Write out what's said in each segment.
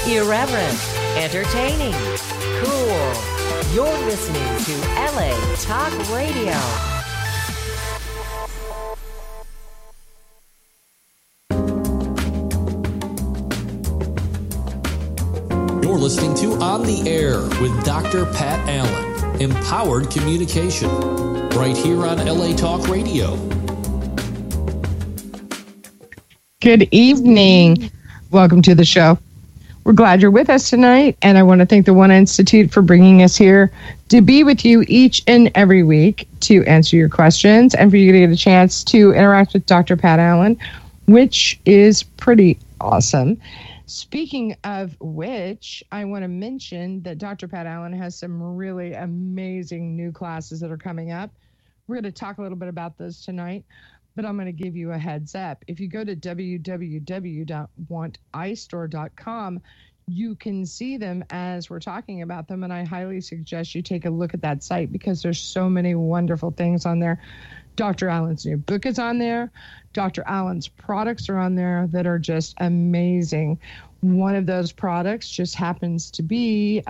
Irreverent, entertaining, cool. You're listening to LA Talk Radio. You're listening to On the Air with Dr. Pat Allen. Empowered communication. Right here on LA Talk Radio. Good evening. Welcome to the show. We're glad you're with us tonight, and I want to thank the One Institute for bringing us here to be with you each and every week to answer your questions and for you to get a chance to interact with Dr. Pat Allen, which is pretty awesome. Speaking of which, I want to mention that Dr. Pat Allen has some really amazing new classes that are coming up. We're going to talk a little bit about those tonight, but I'm going to give you a heads up. If you go to www.wantistore.com, you can see them as we're talking about them, and I highly suggest you take a look at that site because there's so many wonderful things on there. Dr. Allen's new book is on there. Dr. Allen's products are on there that are just amazing. One of those products just happens to be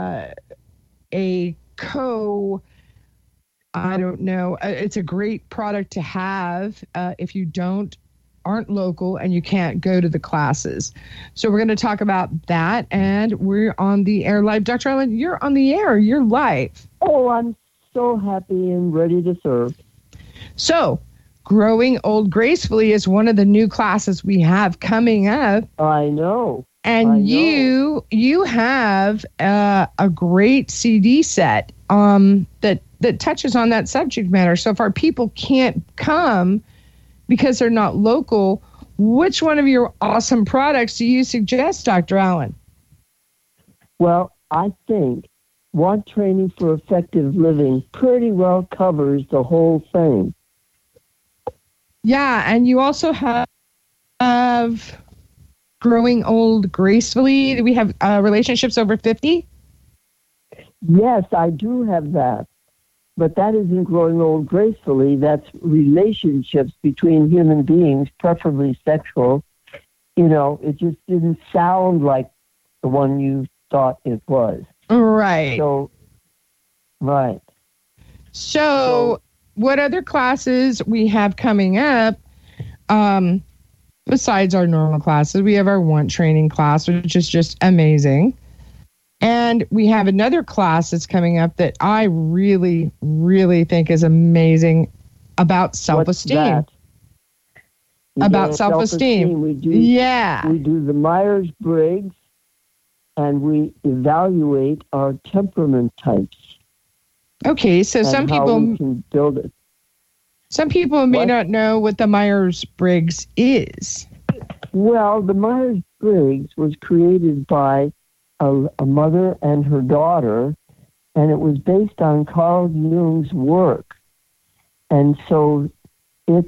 it's a great product to have if you aren't local and you can't go to the classes. So we're going to talk about that, and we're on the air live. Dr. Allen, you're on the air. You're live. Oh, I'm so happy and ready to serve. So, Growing Old Gracefully is one of the new classes we have coming up. I know. And you have a great CD set that touches on that subject matter. So if our people can't come because they're not local, which one of your awesome products do you suggest, Dr. Allen? Well, I think Want Training for Effective Living pretty well covers the whole thing. Yeah, and you also have Growing Old Gracefully. Do we have relationships over 50? Yes, I do have that. But that isn't Growing Old Gracefully. That's relationships between human beings, preferably sexual. You know, it just didn't sound like the one you thought it was. Right. Right. So what other classes we have coming up, besides our normal classes? We have our Want Training class, which is just amazing. And we have another class that's coming up that I really, really think is amazing about self-esteem. About self-esteem. We do the Myers-Briggs, and we evaluate our temperament types. Okay, so some people can build it. Some people may not know what the Myers-Briggs is. Well, the Myers-Briggs was created by a mother and her daughter, and it was based on Carl Jung's work. And so it's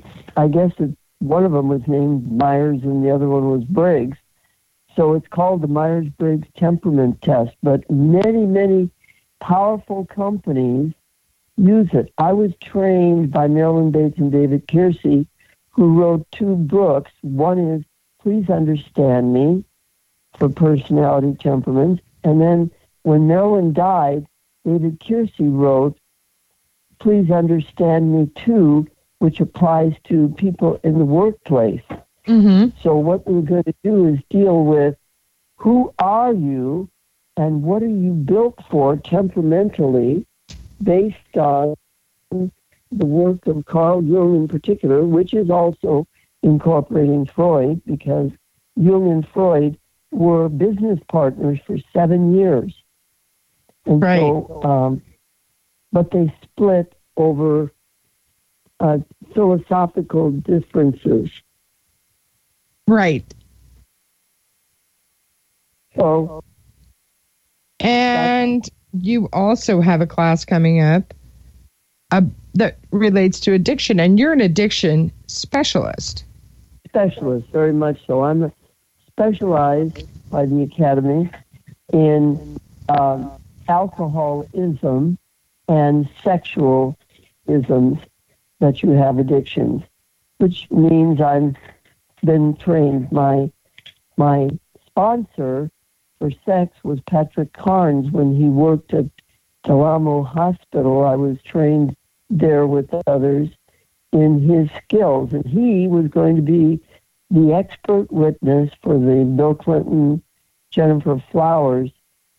one of them was named Myers and the other one was Briggs. So it's called the Myers-Briggs Temperament Test. But many, many powerful companies use it. I was trained by Marilyn Bates and David Keirsey, who wrote 2 books. One is Please Understand Me, for personality temperaments. And then when Marilyn died, David Keirsey wrote Please Understand Me Too, which applies to people in the workplace. Mm-hmm. So what we're going to do is deal with who are you and what are you built for temperamentally based on the work of Carl Jung in particular, which is also incorporating Freud, because Jung and Freud were business partners for 7 years. And right. So, but they split over philosophical differences. Right. So, and you also have a class coming up that relates to addiction, and you're an addiction specialist. Very much so. I'm specialized by the Academy in alcoholism and sexualisms that you have addictions, which means I've been trained. My sponsor for sex was Patrick Carnes when he worked at Delamo Hospital. I was trained there with others in his skills, and he was going to be the expert witness for the Bill Clinton, Jennifer Flowers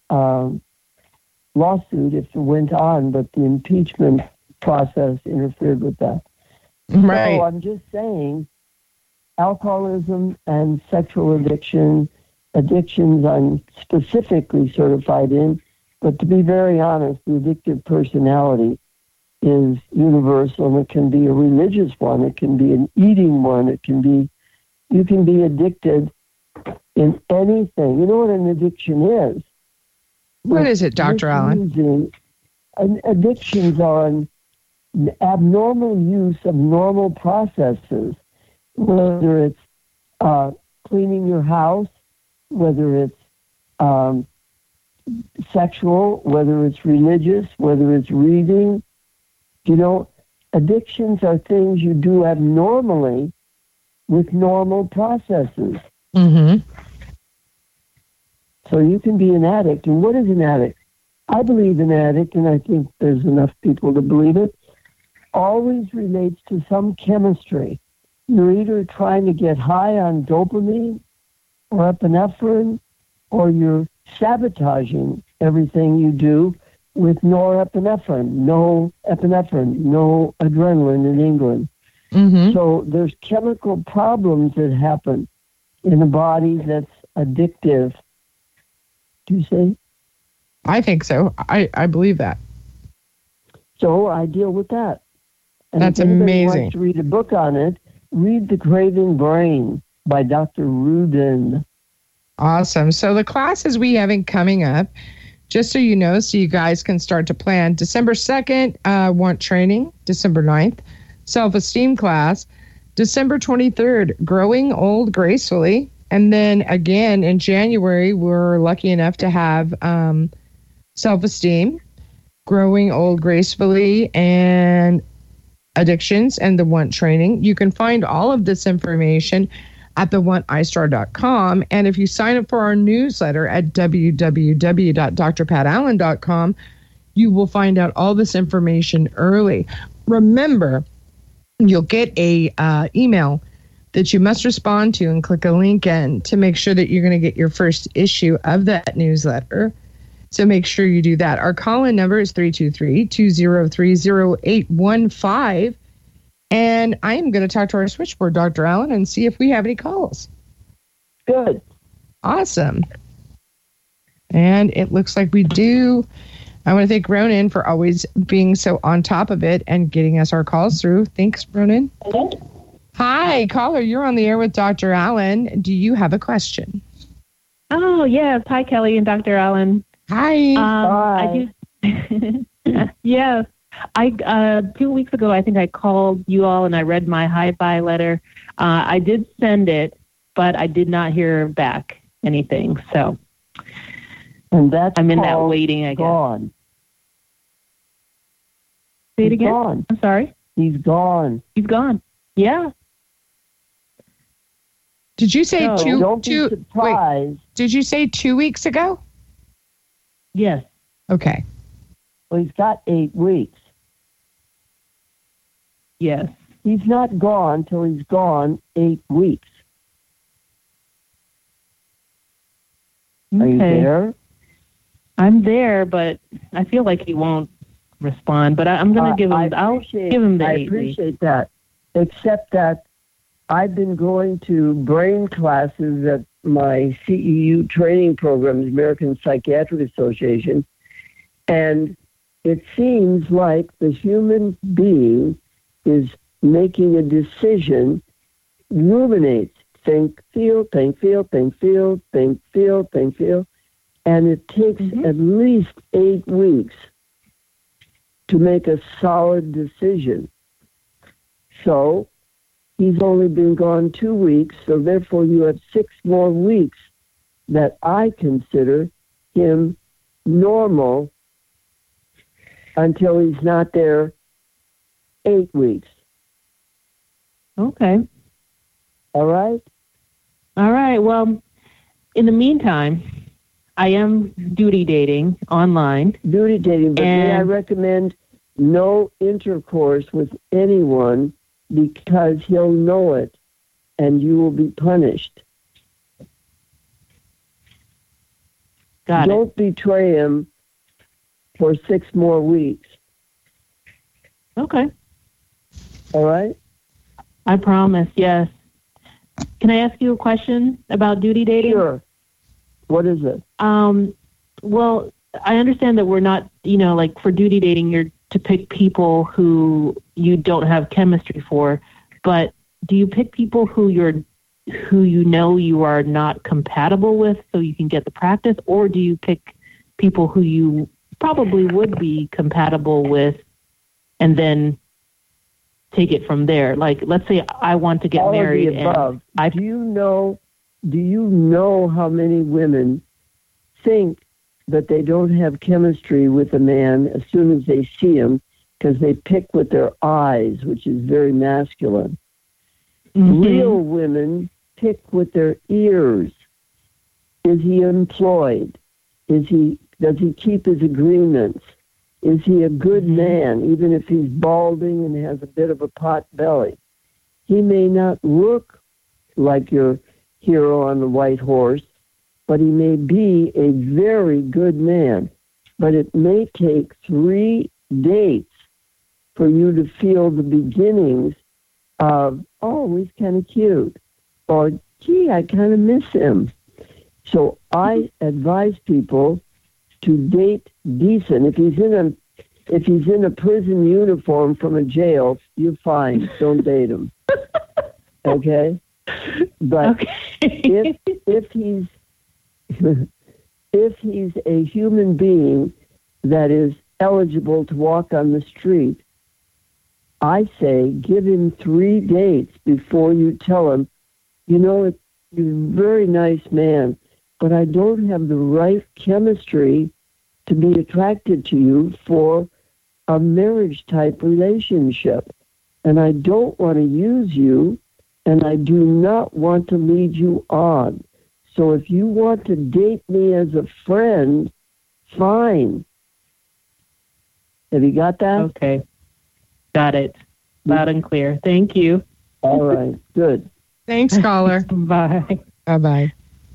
lawsuit if it went on, but the impeachment process interfered with that. Right. So I'm just saying, alcoholism and sexual addictions I'm specifically certified in, but to be very honest, the addictive personality is universal, and it can be a religious one, it can be an eating one, you can be addicted in anything. You know what an addiction is? What is it, Dr. Allen? Addictions are an abnormal use of normal processes, whether it's cleaning your house, whether it's sexual, whether it's religious, whether it's reading. You know, addictions are things you do abnormally with normal processes. Mm-hmm. So you can be an addict. And what is an addict? I believe an addict, and I think there's enough people to believe it, always relates to some chemistry. You're either trying to get high on dopamine or epinephrine, or you're sabotaging everything you do with norepinephrine, no adrenaline in England. Mm-hmm. So there's chemical problems that happen in a body that's addictive. Do you see? I think so. I believe that. So I deal with that. And That's if anybody amazing. wants to read a book on it, read The Craving Brain by Dr. Rudin. Awesome. So the classes we having coming up, just so you know, so you guys can start to plan. December 2nd, want training. December 9th, self-esteem class. December 23rd, growing old gracefully. And then again in January, we're lucky enough to have self-esteem, growing old gracefully, and addictions and the Want training. You can find all of this information at thewantistar.com. And if you sign up for our newsletter at www.drpatallen.com, you will find out all this information early. Remember, you'll get a email that you must respond to and click a link in to make sure that you're going to get your first issue of that newsletter. So make sure you do that. Our call-in number is 323-203-0815. And I am going to talk to our switchboard, Dr. Allen, and see if we have any calls. Good. Awesome. And it looks like we do. I want to thank Ronan for always being so on top of it and getting us our calls through. Thanks, Ronan. Hello? Hi, caller. You're on the air with Dr. Allen. Do you have a question? Oh, yes. Hi, Kelly and Dr. Allen. Hi. I do. Yes. 2 weeks ago, I think I called you all and I read my hi-bye letter. I did send it, but I did not hear back anything. So And that's I'm in that called waiting, I guess. Gone. Say it He's again? gone. I'm sorry? He's gone. He's gone. Yeah. Did you say So don't be wait, surprised. did you say 2 weeks ago? Yes. Okay. Well, he's got 8 weeks. Yes. He's not gone till he's gone 8 weeks. Are you Okay. there? I'm there, but I feel like he won't respond. But I'm going to give him. I'll give him the I 8 weeks. appreciate that. Except that I've been going to brain classes at my CEU training programs, American Psychiatric Association, and it seems like the human being is making a decision, ruminates, think, feel, think, feel, think, feel, think, feel, think, feel, and it takes at least 8 weeks to make a solid decision. So he's only been gone 2 weeks, so therefore you have 6 more weeks that I consider him normal until he's not there 8 weeks. Okay. All right? All right. Well, in the meantime, I am duty dating online. Duty dating, but may I recommend no intercourse with anyone because he'll know it and you will be punished. Don't betray him for 6 more weeks. Okay. All right? I promise, yes. Can I ask you a question about duty dating? Sure. What is it? Well, I understand that we're not, like for duty dating, you're to pick people who you don't have chemistry for, but do you pick people who you know you are not compatible with so you can get the practice, or do you pick people who you probably would be compatible with and then take it from there? Like, let's say I want to get all married. Of the above. Do you know how many women think that they don't have chemistry with a man as soon as they see him because they pick with their eyes, which is very masculine? Mm-hmm. Real women pick with their ears. Is he employed? Does he keep his agreements? Is he a good man, even if he's balding and has a bit of a pot belly? He may not look like your hero on the white horse, but he may be a very good man. But it may take 3 dates for you to feel the beginnings of, oh, he's kind of cute, or, gee, I kind of miss him. So I advise people to date decent. If he's in a prison uniform from a jail, you're fine. Don't date him. Okay? But if he's a human being that is eligible to walk on the street, I say give him 3 dates before you tell him, you're a very nice man, but I don't have the right chemistry to be attracted to you for a marriage-type relationship. And I don't want to use you, and I do not want to lead you on. So if you want to date me as a friend, fine. Have you got that? Okay. Got it. Loud and clear. Thank you. All right. Good. Thanks, caller. Bye. Bye-bye.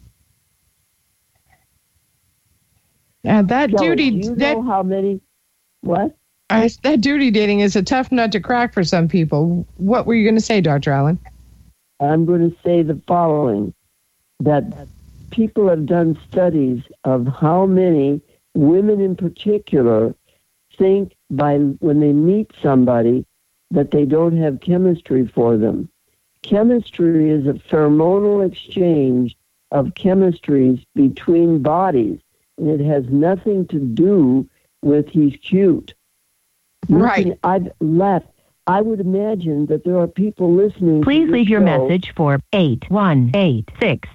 That Kelly, duty... Do you know how many... What? That duty dating is a tough nut to crack for some people. What were you going to say, Dr. Allen? I'm going to say the following, that people have done studies of how many women in particular think when they meet somebody that they don't have chemistry for them. Chemistry is a pheromonal exchange of chemistries between bodies, and it has nothing to do with he's cute. Right. I would imagine that there are people listening. Please leave your show. message for 8186.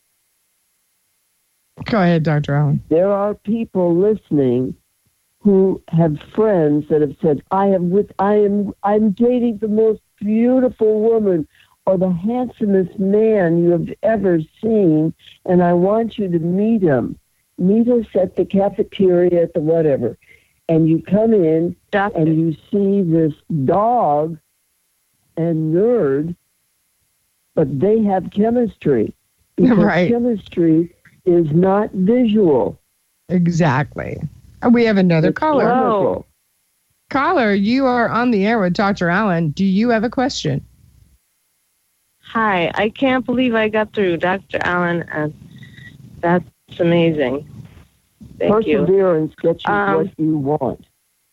Go ahead, Dr. Allen. There are people listening who have friends that have said, I'm dating the most beautiful woman or the handsomest man you have ever seen, and I want you to meet him. Meet us at the cafeteria at the whatever. And you come in and you see this dog and nerd, but they have chemistry. Because right. Chemistry is not visual. Exactly. We have another caller. Chemical. Caller, you are on the air with Dr. Allen. Do you have a question? Hi, I can't believe I got through, Dr. Allen, and that's amazing. Thank you. Perseverance gets you what you want.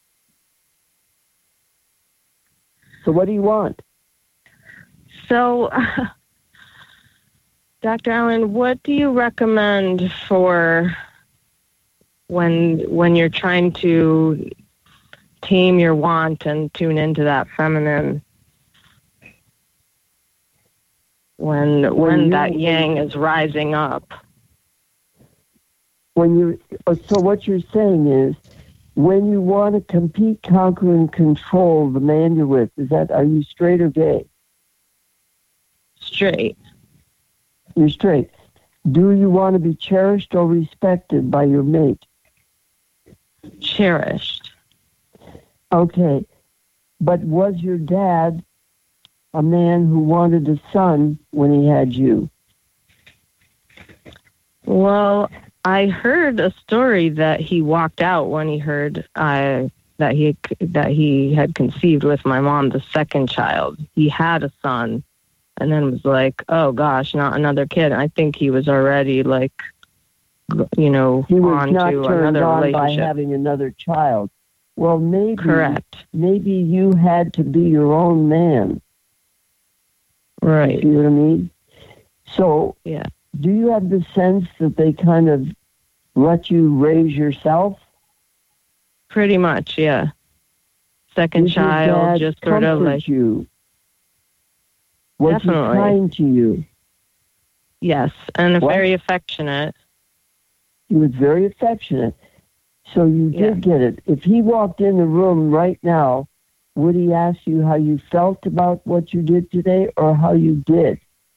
So what do you want? So, Dr. Allen, what do you recommend for when you're trying to tame your want and tune into that feminine? When that yang is rising up. So what you're saying is, when you want to compete, conquer, and control the man you're with, are you straight or gay? Straight. You're straight. Do you want to be cherished or respected by your mate? Cherished. Okay. But was your dad a man who wanted a son when he had you? Well, I heard a story that he walked out when he heard that he had conceived with my mom the second child. He had a son, and then was like, "Oh gosh, not another kid." I think he was already like, He was on not to turned another on by relationship. having another child. Well, Correct. maybe you had to be your own man. Right. See what I mean? So, Yeah. do you have the sense that they kind of let you raise yourself? Pretty much, yeah. Second Did your child, dad just sort of comfort like, you? Was Definitely. he kind to you? yes, and What? very affectionate. He was very affectionate. So you Yeah. did get it. If he walked in the room right now, would he ask you how you felt about what you did today or how you did?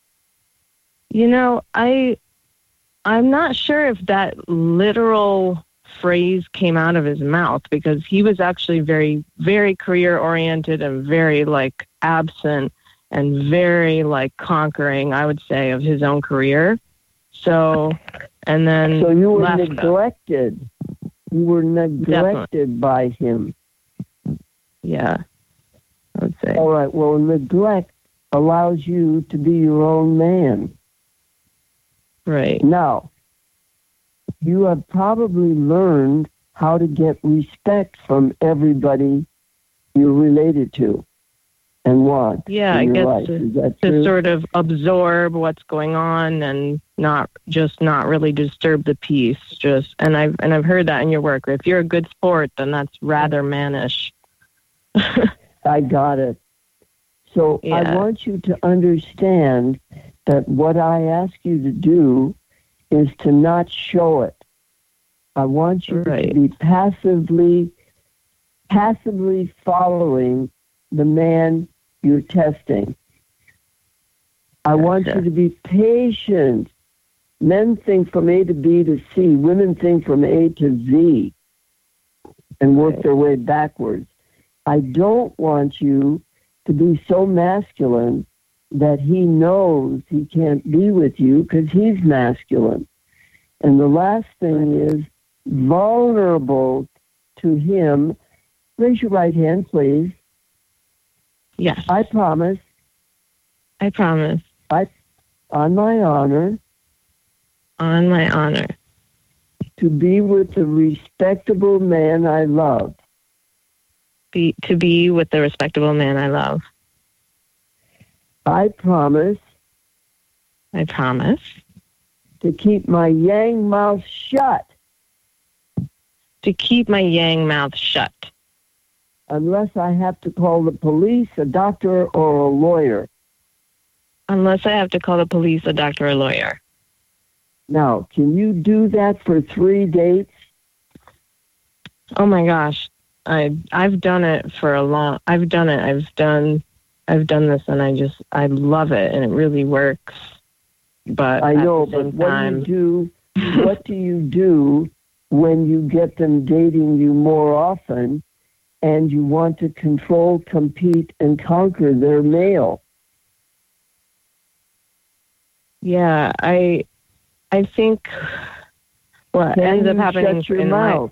You know, I'm not sure if that literal phrase came out of his mouth, because he was actually very, very career oriented and very like absent and very like conquering, I would say, of his own career. So, and then So you were left us. neglected. You were neglected by him. Yeah, I would say. All right. Well, neglect allows you to be your own man. Right. Now, you have probably learned how to get respect from everybody you're related to and want Yeah, I in your guess life. Is that true? to sort of absorb what's going on and not really disturb the peace. And I've heard that in your work. If you're a good sport, then that's rather mannish. I got it. So I Yeah. want you to understand that what I ask you to do is to not show it. I want you Right. to be passively following the man you're testing. I want you Gotcha. to be patient. Men think from A to B to C. Women think from A to Z and work Right. their way backwards. I don't want you to be so masculine that he knows he can't be with you because he's masculine. And the last thing is vulnerable to him. Raise your right hand, please. Yes, I promise, I promise. on my honor, On my honor. to be with the respectable man I love. To be with the respectable man I love. I promise I promise. to keep my yang mouth shut To keep my yang mouth shut. unless I have to call the police, a doctor, or a lawyer. Unless I have to call the police, a doctor, or a lawyer. Now, can you do that for 3 dates? Oh my gosh. I've done it for a long, I've done it. I've done this, and I love it, and it really works. But I know, at the but same what time, what do you do when you get them dating you more often and you want to control, compete, and conquer their male? yeah, I think what Can ends up you happening shut your in mouth?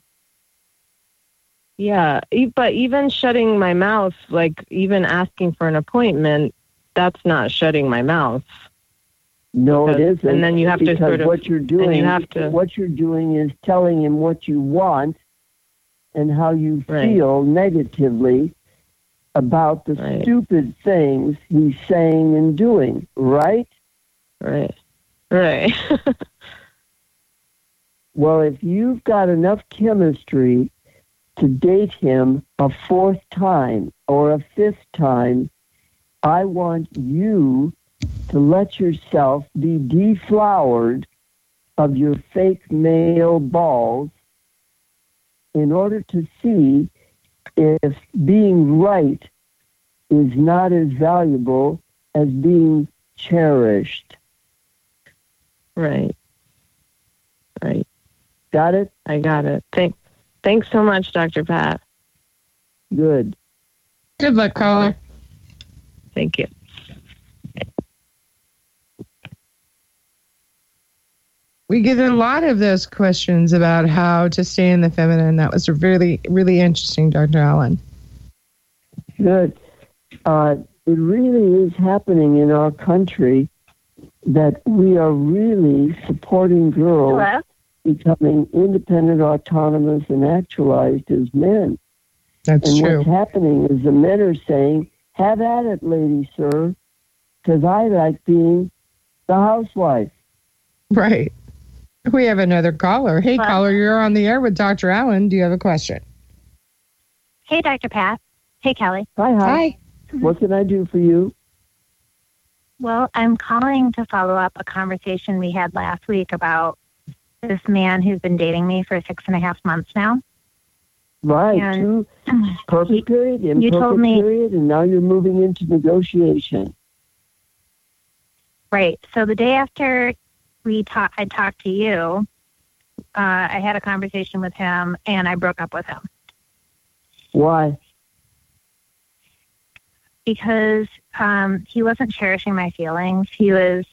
but even shutting my mouth, like even asking for an appointment, that's not shutting my mouth. No, it Because- isn't. and then you have to because sort of- what you're doing. and you have to- What you're doing is telling him what you want and how you Right. feel negatively about the Right. stupid things he's saying and doing. Right? Right. Well, if you've got enough chemistry to date him a 4th time or a 5th time, I want you to let yourself be deflowered of your fake male balls in order to see if being right is not as valuable as being cherished. Right. Right. Got it? I got it. Thanks so much, Dr. Pat. Good. Good luck, caller. Thank you. We get a lot of those questions about how to stay in the feminine. That was really, really interesting, Dr. Allen. Good. It really is happening in our country that we are really supporting girls becoming independent, autonomous, and actualized as men. That's true. What's happening is the men are saying, have at it, lady, sir, because I like being the housewife. Right. We have another caller. Hey, caller, you're on the air with Dr. Allen. Do you have a question? Hey, Dr. Pat. Hey, Kelly. Hi. What can I do for you? Well, I'm calling to follow up a conversation we had last week about this man who's been dating me for 6.5 months now. Right. And perfect period, imperfect you told me, period, and now you're moving into negotiation. Right. So the day after I talked to you, I had a conversation with him, and I broke up with him. Why? Because he wasn't cherishing my feelings. He was,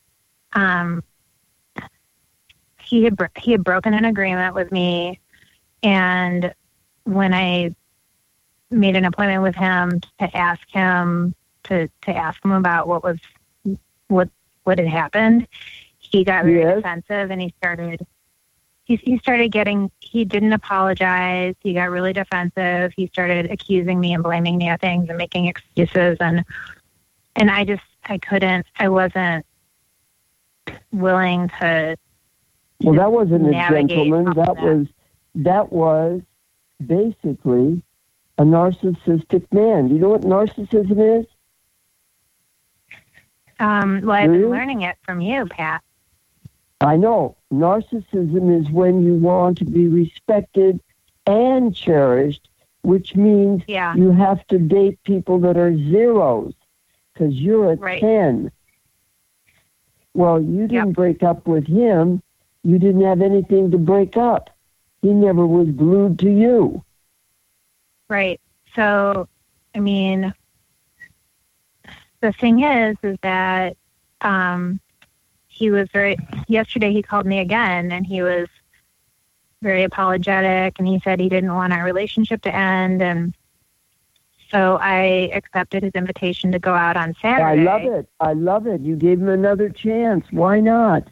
he had broken an agreement with me, and when I made an appointment with him to ask him about what had happened, he got very defensive, and he didn't apologize. He got really defensive. He started accusing me and blaming me of things and making excuses. And I wasn't willing to. Well, that wasn't a navigate gentleman. That was basically a narcissistic man. Do you know what narcissism is? Well, I've been learning it from you, Pat. I know. Narcissism is when you want to be respected and cherished, which means you have to date people that are zeros because you're a 10. Well, you didn't break up with him. You didn't have anything to break up. He never was glued to you. Right. So, I mean, the thing is that yesterday he called me again, and he was very apologetic, and he said he didn't want our relationship to end, and so I accepted his invitation to go out on Saturday. I love it. You gave him another chance. Why not?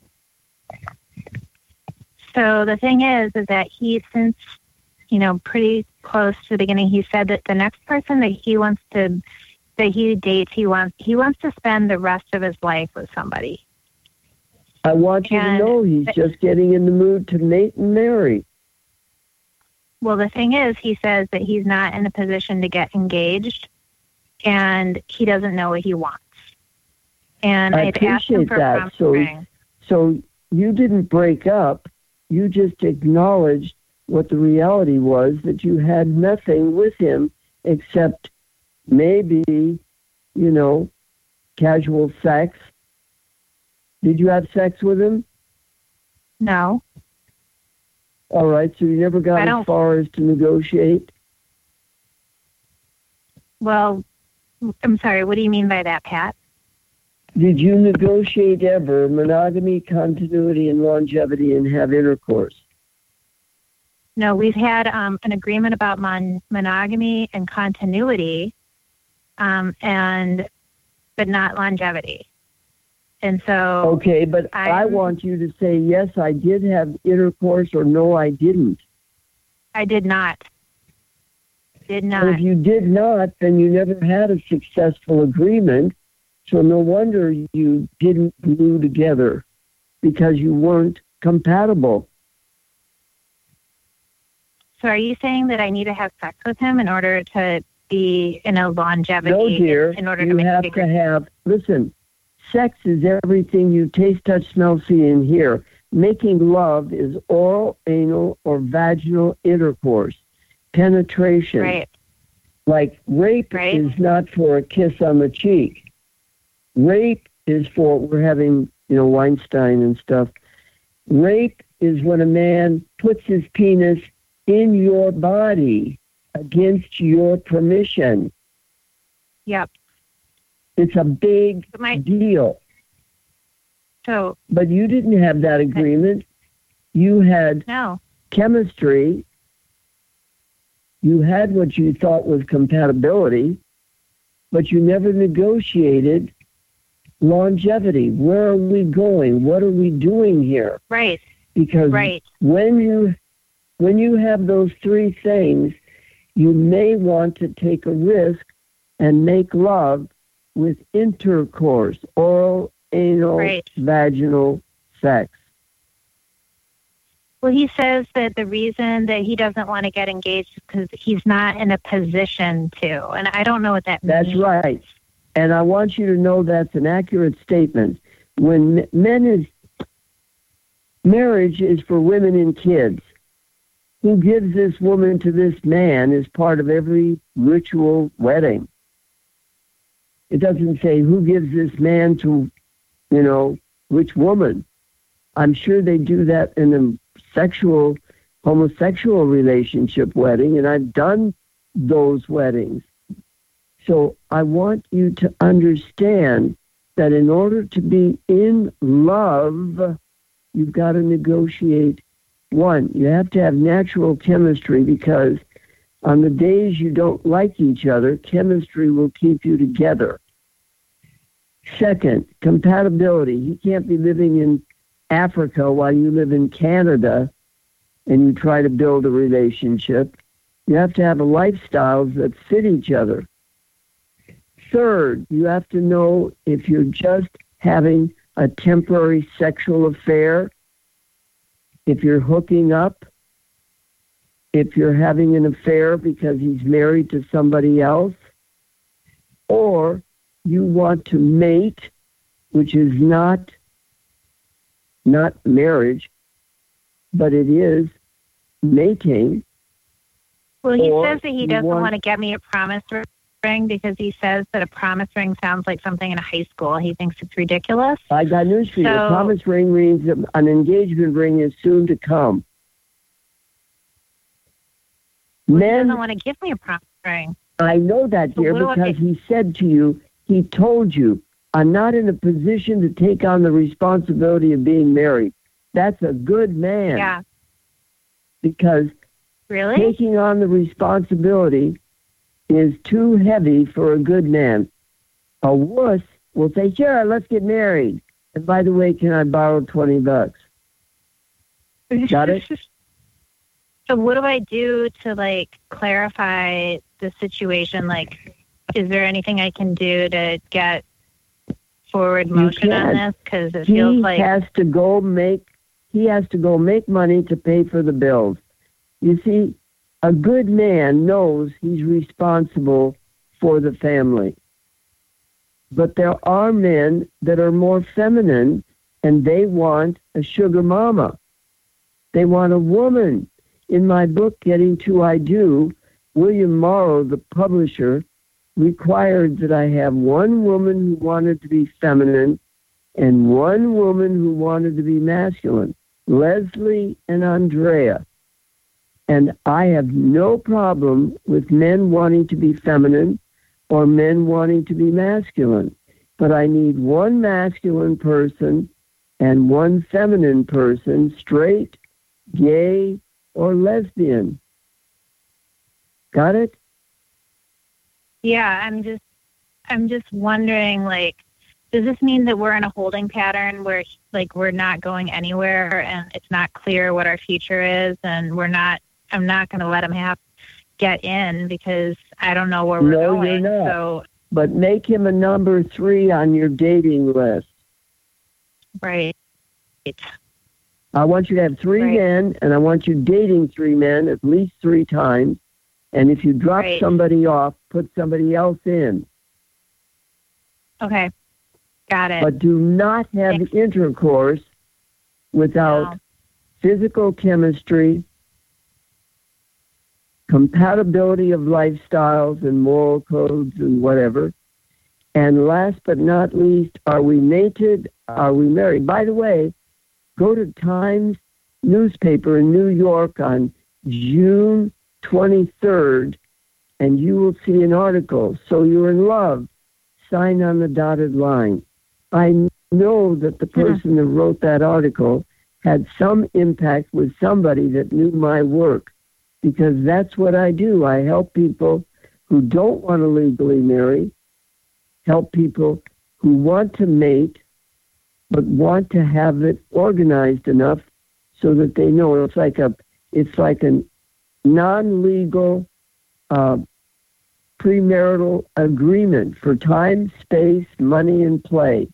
So the thing is that since pretty close to the beginning, he said that the next person that he dates, he wants to spend the rest of his life with somebody. I want you to know he's just getting in the mood to mate and marry. Well, the thing is, he says that he's not in a position to get engaged, and he doesn't know what he wants. And I I've asked him for that. prom. So you didn't break up. You just acknowledged what the reality was, that you had nothing with him except maybe, casual sex. Did you have sex with him? No. All right, so you never got as far as to negotiate? Well, I'm sorry, what do you mean by that, Pat? Did you negotiate ever monogamy, continuity, and longevity and have intercourse? No, we've had an agreement about monogamy and continuity, but not longevity. And so... Okay, but I want you to say, yes, I did have intercourse, or no, I didn't. I did not. And if you did not, then you never had a successful agreement. So no wonder you didn't glue together, because you weren't compatible. So are you saying that I need to have sex with him in order to be in a longevity? No, dear. In order you have to have... Listen, sex is everything you taste, touch, smell, see, and hear. Making love is oral, anal, or vaginal intercourse. Penetration. Right. Like rape is not for a kiss on the cheek. Rape is for we're having Weinstein and stuff. Rape is when a man puts his penis in your body against your permission. Yep. It's a big deal. So, but you didn't have that agreement. You had chemistry. You had what you thought was compatibility, but you never negotiated longevity. Where are we going? What are we doing here? Right. Because when you have those three things, you may want to take a risk and make love with intercourse, oral, anal, vaginal sex. Well, he says that the reason that he doesn't want to get engaged is because he's not in a position to. And I don't know what that means. That's right. And I want you to know that's an accurate statement. When marriage is for women and kids. Who gives this woman to this man is part of every ritual wedding. It doesn't say who gives this man to, which woman. I'm sure they do that in a homosexual relationship wedding, and I've done those weddings. So I want you to understand that in order to be in love, you've got to negotiate. One, you have to have natural chemistry, because on the days you don't like each other, chemistry will keep you together. Second, compatibility. He can't be living in Africa while you live in Canada and you try to build a relationship. You have to have lifestyles that fit each other. Third, you have to know if you're just having a temporary sexual affair, if you're hooking up, if you're having an affair because he's married to somebody else, or you want to mate, which is not marriage, but it is mating. Well, he says that he doesn't want to get me a promise ring because he says that a promise ring sounds like something in a high school. He thinks it's ridiculous. I got news for you. A promise ring means that an engagement ring is soon to come. Well, he doesn't want to give me a promise ring. I know that, dear, because he said to you, he told you, I'm not in a position to take on the responsibility of being married. That's a good man. Yeah. Because taking on the responsibility is too heavy for a good man. A wuss will say, sure, let's get married. And by the way, can I borrow $20? Got it? So what do I do to, clarify the situation? Is there anything I can do to get forward motion on this? Because it feels like he has to go make money to pay for the bills. You see, a good man knows he's responsible for the family. But there are men that are more feminine, and they want a sugar mama. They want a woman. In my book, Getting to I Do, William Morrow, the publisher, required that I have one woman who wanted to be feminine and one woman who wanted to be masculine, Leslie and Andrea. And I have no problem with men wanting to be feminine or men wanting to be masculine. But I need one masculine person and one feminine person, straight, gay, or lesbian. Got it? Yeah, I'm just wondering, does this mean that we're in a holding pattern where, we're not going anywhere and it's not clear what our future is, and I'm not going to let him get in because I don't know where we're going. You're not. So, but make him a number 3 on your dating list. Right. I want you to have 3 men, and I want you dating 3 men at least 3 times. And if you drop somebody off, put somebody else in. Okay. Got it. But do not have intercourse without physical chemistry, compatibility of lifestyles and moral codes and whatever. And last but not least, are we mated Are we married? By the way, go to Times newspaper in New York on June 23rd, and you will see an article. So you're in love. Sign on the dotted line. I know that the person that wrote that article had some impact with somebody that knew my work, because that's what I do. I help people who don't want to legally marry, help people who want to mate, but want to have it organized enough so that they know it's like a non-legal premarital agreement for time, space, money, and play.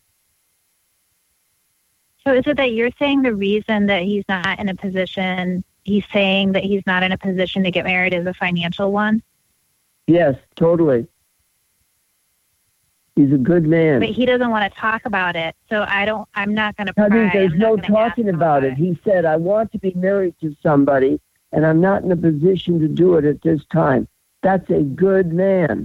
So is it that you're saying the reason that he's not in a position, he's saying that he's not in a position to get married is a financial one? Yes, totally. He's a good man. But he doesn't want to talk about it, so I'm not going to pry. There's no talking about it. He said, I want to be married to somebody, and I'm not in a position to do it at this time. That's a good man.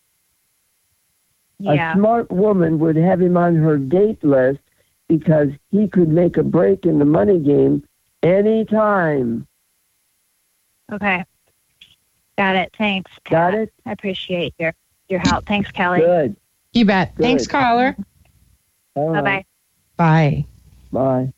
Yeah. A smart woman would have him on her date list because he could make a break in the money game anytime. Okay. Got it. Thanks, Pat. Got it? I appreciate your help. Thanks, Kelly. Good. You bet. Good. Thanks, caller. All Bye-bye. right. Bye. Bye.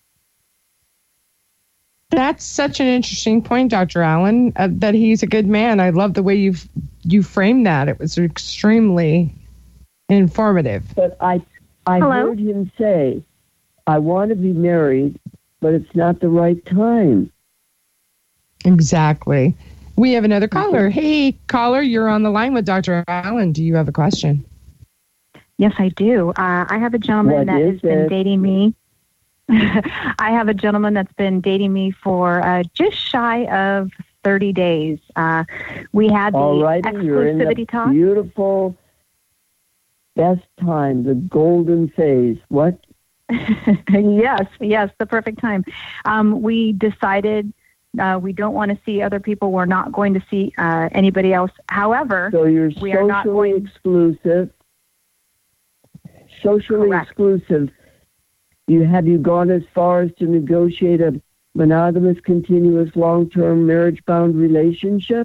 That's such an interesting point, Dr. Allen, that he's a good man. I love the way you framed that. It was extremely informative. But I heard him say, I want to be married, but it's not the right time. Exactly. We have another caller. Hey, caller, you're on the line with Dr. Allen. Do you have a question? Yes, I do. I have a gentleman that has been dating me. I have a gentleman that's been dating me for just shy of 30 days. We had the exclusivity talk. Beautiful, best time, the golden phase. What? Yes, the perfect time. We decided we don't want to see other people. We're not going to see anybody else. However, so you're we are not going exclusive. Socially Correct. exclusive. Have you gone as far as to negotiate a monogamous, continuous, long-term, marriage-bound relationship?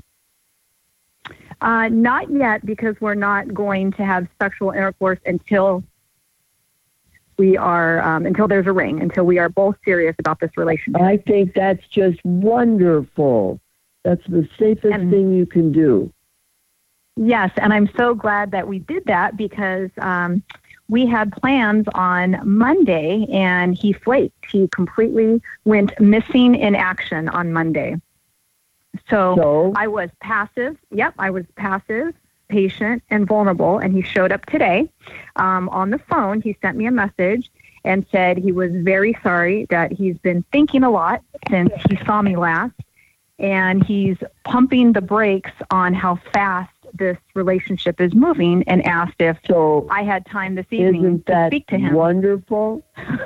Not yet, because we're not going to have sexual intercourse until we are until there's a ring, until we are both serious about this relationship. I think that's just wonderful. That's the safest thing you can do. Yes, and I'm so glad that we did that, because we had plans on Monday, and he flaked. He completely went missing in action on Monday. So I was passive. Yep, I was passive, patient, and vulnerable, and he showed up today. On the phone, he sent me a message and said he was very sorry, that he's been thinking a lot since he saw me last, and he's pumping the brakes on how fast this relationship is moving, and asked if I had time this evening to speak to him. Wonderful?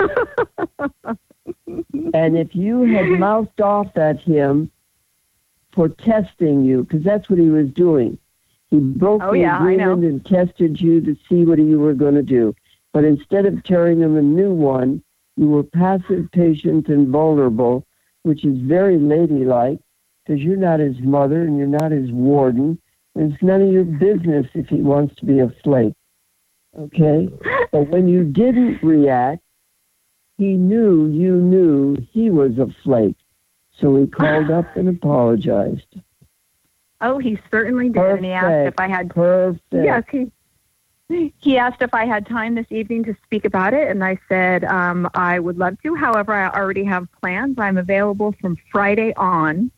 And if you had mouthed off at him for testing you, because that's what he was doing. He broke the agreement and tested you to see what you were going to do. But instead of tearing him a new one, you were passive, patient, and vulnerable, which is very ladylike, because you're not his mother and you're not his warden. It's none of your business if he wants to be a flake. Okay? But when you didn't react, he knew you knew he was a flake. So he called up and apologized. Oh, he certainly did. Perfect. And he asked if I had... Perfect. Yes, he asked if I had time this evening to speak about it, and I said I would love to. However, I already have plans. I'm available from Friday on.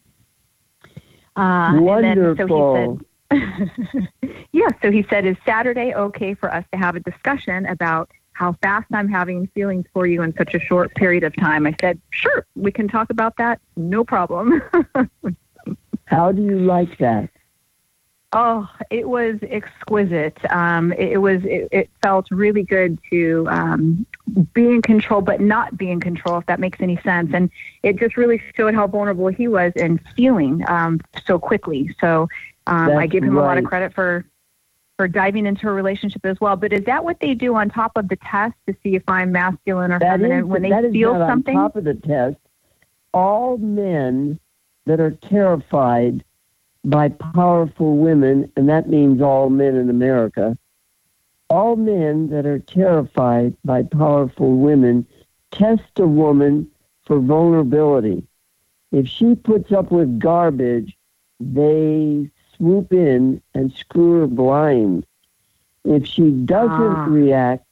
Wonderful. So he said, is Saturday okay for us to have a discussion about how fast I'm having feelings for you in such a short period of time? I said, sure, we can talk about that. No problem. How do you like that? Oh, it was exquisite. It felt really good to be in control, but not be in control, if that makes any sense. And it just really showed how vulnerable he was in feeling so quickly. So I give him a lot of credit for diving into a relationship as well. But is that what they do on top of the test to see if I'm masculine or feminine when they feel something? On top of the test, all men that are terrified by powerful women, and that means all men in America, all men that are terrified by powerful women test a woman for vulnerability. If she puts up with garbage, they swoop in and screw her blind. If she doesn't react,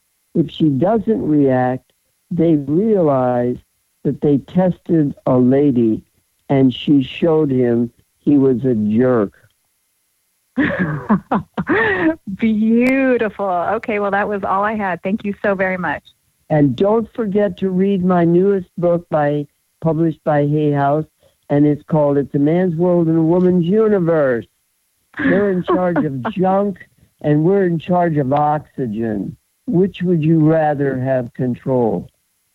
they realize that they tested a lady and she showed him he was a jerk. Beautiful. Okay, well, that was all I had. Thank you so very much. And don't forget to read my newest book published by Hay House, and it's called It's a Man's World and a Woman's Universe. They're in charge of junk, and we're in charge of oxygen. Which would you rather have control?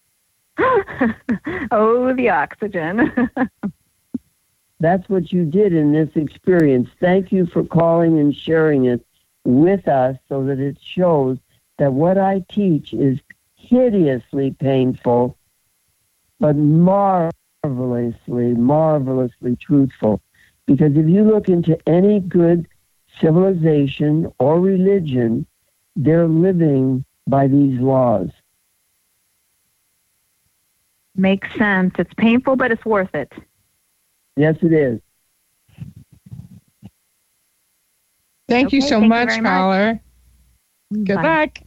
Oh, the oxygen. That's what you did in this experience. Thank you for calling and sharing it with us so that it shows that what I teach is hideously painful, but marvelously truthful. Because if you look into any good civilization or religion, they're living by these laws. Makes sense. It's painful, but it's worth it. Yes, it is. Thank you so much, caller. Good luck.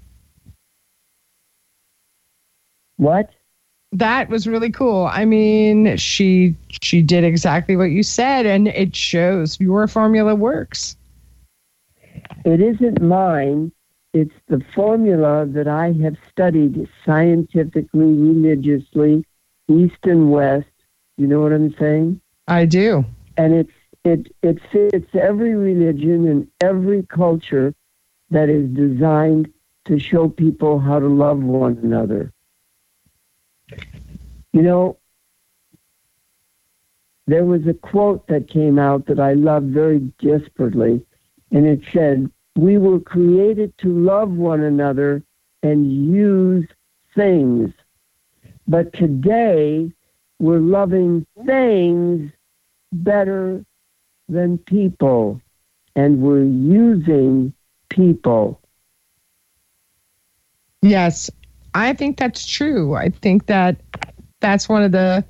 What? That was really cool. I mean, she did exactly what you said, and it shows your formula works. It isn't mine. It's the formula that I have studied scientifically, religiously, East and West. You know what I'm saying? I do. And it fits every religion and every culture that is designed to show people how to love one another. You know, there was a quote that came out that I loved very desperately, and it said, "We were created to love one another and use things. But today, we're loving things better than people, and we're using people." Yes, I think that's true. I think that's one of the,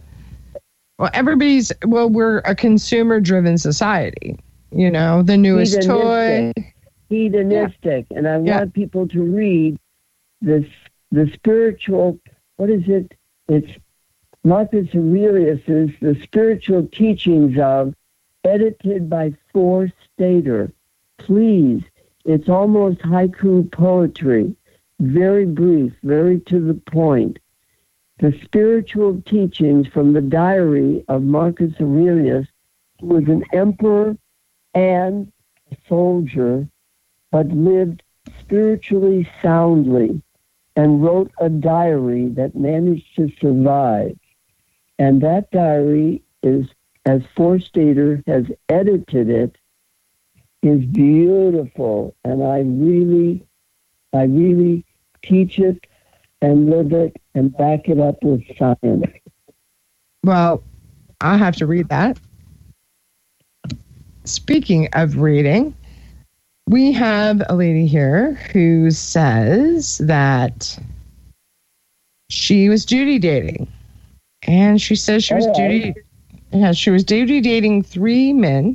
we're a consumer-driven society. You know, the newest toy. Hedonistic. Yeah. And I want people to read the spiritual, what is it? It's Marcus Aurelius's The Spiritual Teachings of, edited by Forstater. Please, it's almost haiku poetry. Very brief, very to the point. The Spiritual Teachings from the diary of Marcus Aurelius, who was an emperor and a soldier, but lived spiritually soundly and wrote a diary that managed to survive. And that diary is, as Forstater has edited it, is beautiful. And I really teach it and live it and back it up with science. Well, I'll have to read that. Speaking of reading, we have a lady here who says that she was duty dating. And she says she was duty dating 3 men.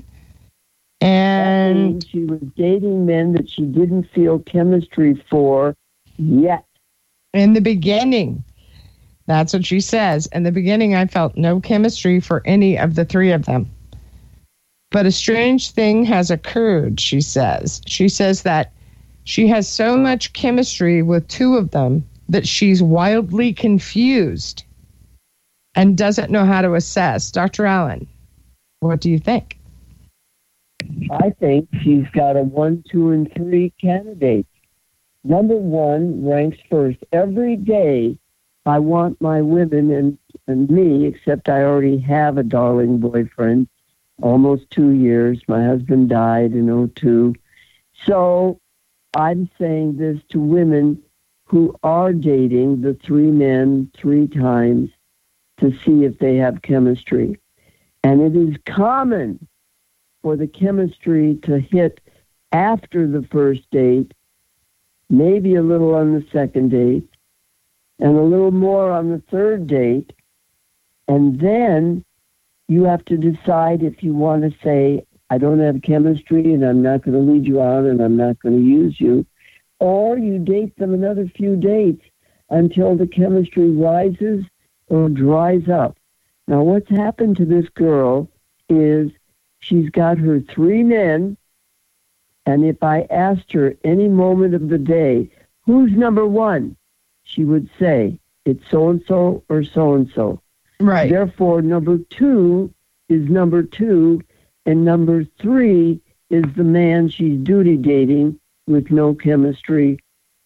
And she was dating men that she didn't feel chemistry for yet. In the beginning, that's what she says. In the beginning, I felt no chemistry for any of the 3 of them. But a strange thing has occurred, she says. She says that she has so much chemistry with 2 of them that she's wildly confused and doesn't know how to assess. Dr. Allen, what do you think? I think she's got a 1, 2, and 3 candidate. Number 1 ranks first. Every day I want my women and me, except I already have a darling boyfriend, almost 2 years. My husband died in 2002. So I'm saying this to women who are dating the 3 men 3 times to see if they have chemistry. And it is common for the chemistry to hit after the first date, maybe a little on the second date, and a little more on the third date. And then you have to decide if you want to say, I don't have chemistry and I'm not going to lead you on and I'm not going to use you. Or you date them another few dates until the chemistry rises or dries up. Now, what's happened to this girl is she's got her 3 men, and if I asked her any moment of the day, who's number 1? She would say, it's so-and-so or so-and-so. Right. Therefore, number 2 is number 2, and number 3 is the man she's duty dating with no chemistry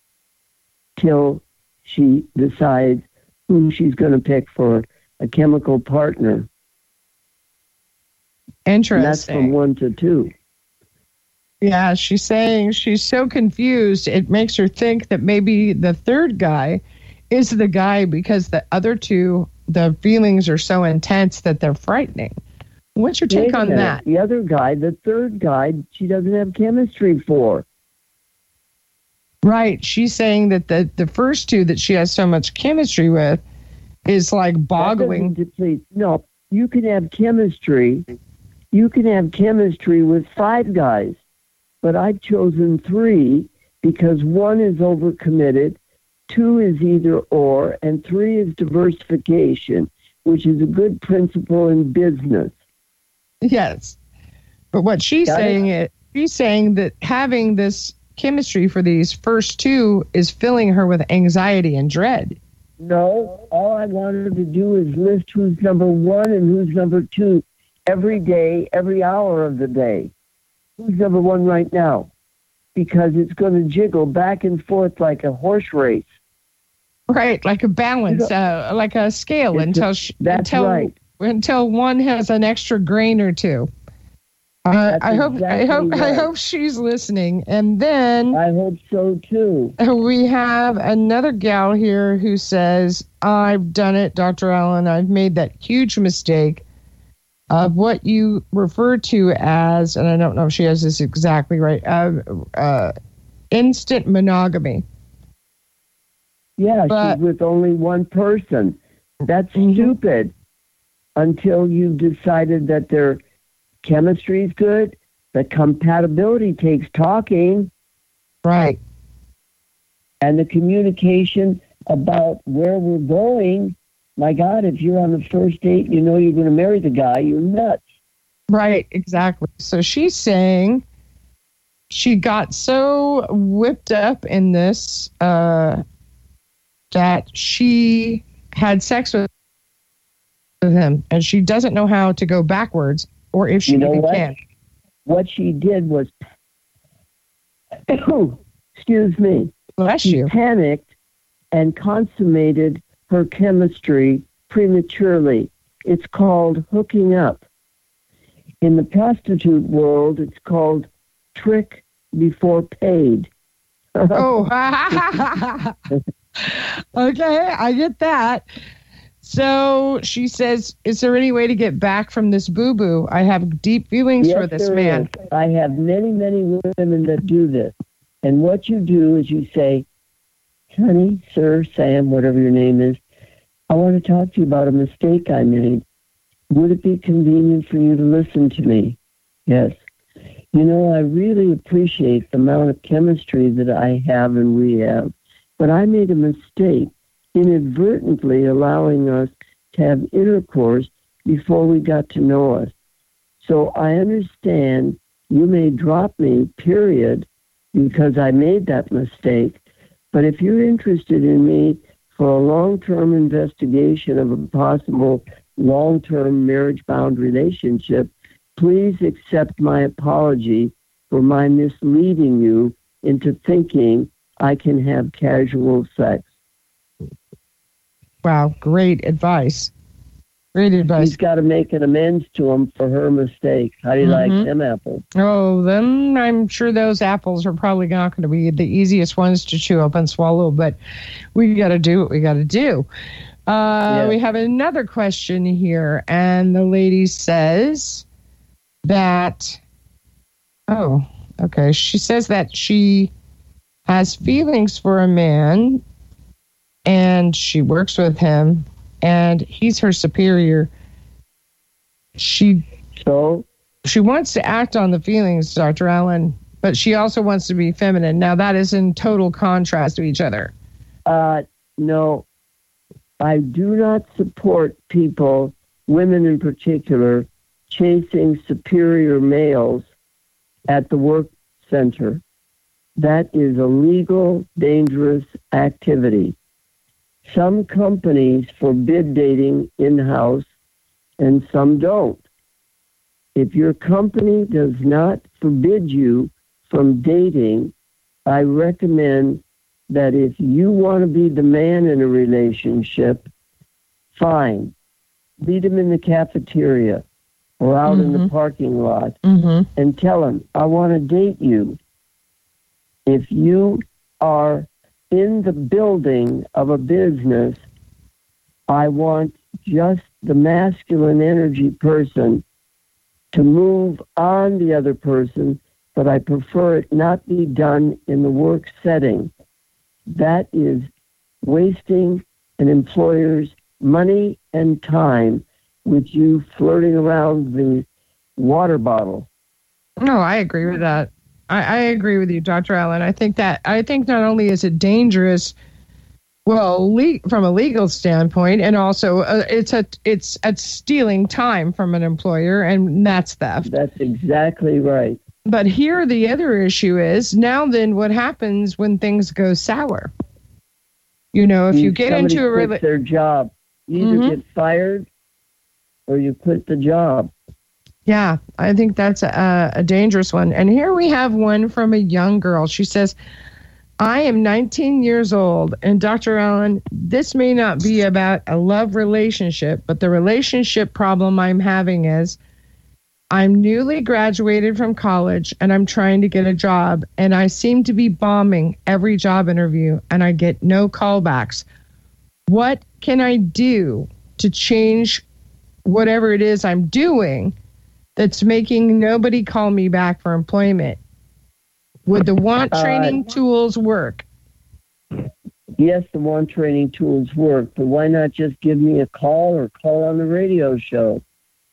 till she decides who she's going to pick for a chemical partner. Interesting. And that's from 1 to 2. Yeah, she's saying she's so confused. It makes her think that maybe the third guy is the guy because the other 2, the feelings are so intense that they're frightening. What's your take on that? The other guy, the third guy, she doesn't have chemistry for. Right. She's saying that the first 2 that she has so much chemistry with is like boggling. No, you can have chemistry. You can have chemistry with 5 guys, but I've chosen 3 because 1 is overcommitted, 2 is either or, and 3 is diversification, which is a good principle in business. Yes. But what she's she's saying that having this chemistry for these first 2 is filling her with anxiety and dread. No, all I wanted to do is list who's number 1 and who's number 2 every day, every hour of the day. Who's number 1 right now? Because it's going to jiggle back and forth like a horse race. Right, like a balance, like a scale until one has an extra grain or 2. I hope she's listening. And then I hope so too. We have another gal here who says, I've done it, Dr. Allen. I've made that huge mistake of what you refer to as, and I don't know if she has this exactly right, instant monogamy. Yeah, she's with only one person. That's stupid until you've decided that their chemistry is good. The compatibility takes talking. Right. And the communication about where we're going. My God, if you're on the first date, you know you're going to marry the guy, you're nuts. Right, exactly. So she's saying she got so whipped up in this that she had sex with him, and she doesn't know how to go backwards, or if she even can. What she did was, excuse me, bless you, panicked and consummated her chemistry prematurely. It's called hooking up. In the prostitute world, it's called trick before paid. Oh, okay, I get that. So she says, is there any way to get back from this boo-boo? I have deep feelings for this man. Is. I have many, many women that do this. And what you do is you say, honey, sir, Sam, whatever your name is, I want to talk to you about a mistake I made. Would it be convenient for you to listen to me? Yes. You know, I really appreciate the amount of chemistry that I have and we have, but I made a mistake inadvertently allowing us to have intercourse before we got to know us. So I understand you may drop me, period, because I made that mistake. But if you're interested in me for a long-term investigation of a possible long-term marriage-bound relationship, please accept my apology for my misleading you into thinking I can have casual sex. Wow, great advice. Great advice. She's got to make an amends to him for her mistake. How do you like them apples? Oh, then I'm sure those apples are probably not going to be the easiest ones to chew up and swallow, but we got to do what we got to do. We have another question here, and the lady says that, she says that she has feelings for a man, and she works with him, and he's her superior. She wants to act on the feelings, Dr. Allen, but she also wants to be feminine. Now, that is in total contrast to each other. No, I do not support people, women in particular, chasing superior males at the work center. That is a legal, dangerous activity. Some companies forbid dating in-house and some don't. If your company does not forbid you from dating, I recommend that if you want to be the man in a relationship, fine. Meet him in the cafeteria or out in the parking lot and tell him, I want to date you. If you are in the building of a business, I want just the masculine energy person to move on the other person, but I prefer it not be done in the work setting. That is wasting an employer's money and time with you flirting around the water bottle. No, I agree with that. I agree with you, Dr. Allen. I think not only is it dangerous, from a legal standpoint, and also it's stealing time from an employer, and that's theft. That's exactly right. But here the other issue is, now then what happens when things go sour? If you get into a quit their job, you either get fired or you quit the job. Yeah, I think that's a dangerous one. And here we have one from a young girl. She says, I am 19 years old, and Dr. Allen, this may not be about a love relationship, but the relationship problem I'm having is I'm newly graduated from college, and I'm trying to get a job, and I seem to be bombing every job interview, and I get no callbacks. What can I do to change whatever it is I'm doing that's making nobody call me back for employment? Would the want training tools work? Yes, the want training tools work, but why not just give me a call or call on the radio show?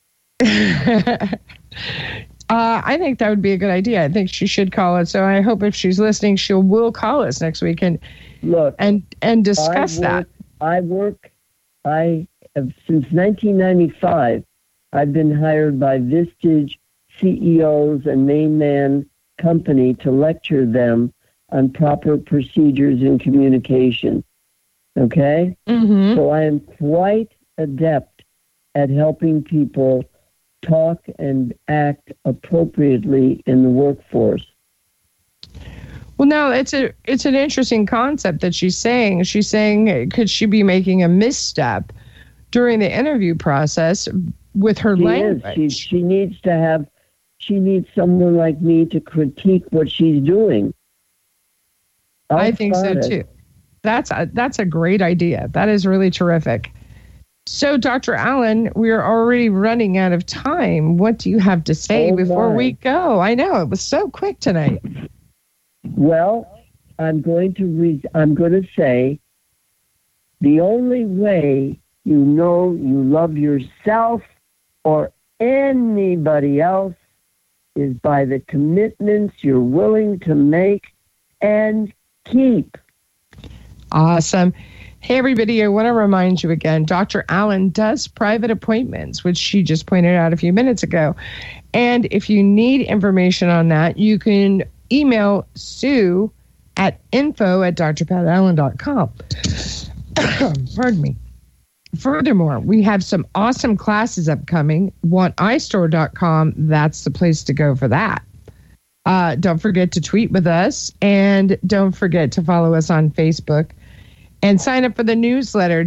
I think that would be a good idea. I think she should call it. So I hope if she's listening, she will call us next week and discuss that. I have since 1995. I've been hired by Vistage CEOs and main man company to lecture them on proper procedures in communication. Okay? So I am quite adept at helping people talk and act appropriately in the workforce. Well, now it's an interesting concept that she's saying. She's saying, could she be making a misstep during the interview process with her language? She needs someone like me to critique what she's doing. I think so too. That's a great idea. That is really terrific. So, Dr. Allen, we're already running out of time. What do you have to say before we go? I know it was so quick tonight. Well, I'm going to say the only way you know you love yourself or anybody else is by the commitments you're willing to make and keep. Awesome. Hey, everybody, I want to remind you again, Dr. Allen does private appointments, which she just pointed out a few minutes ago. And if you need information on that, you can email Sue at info@drpatallen.com. Pardon me. Furthermore, we have some awesome classes upcoming. WantEyeStore.com, that's the place to go for that. Don't forget to tweet with us, and don't forget to follow us on Facebook. And sign up for the newsletter,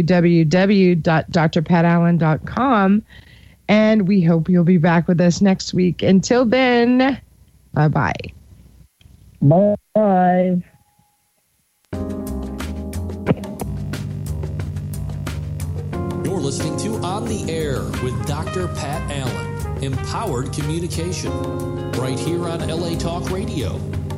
www.drpatallen.com. And we hope you'll be back with us next week. Until then, bye-bye. Bye. You're listening to On the Air with Dr. Pat Allen. Empowered communication. Right here on LA Talk Radio.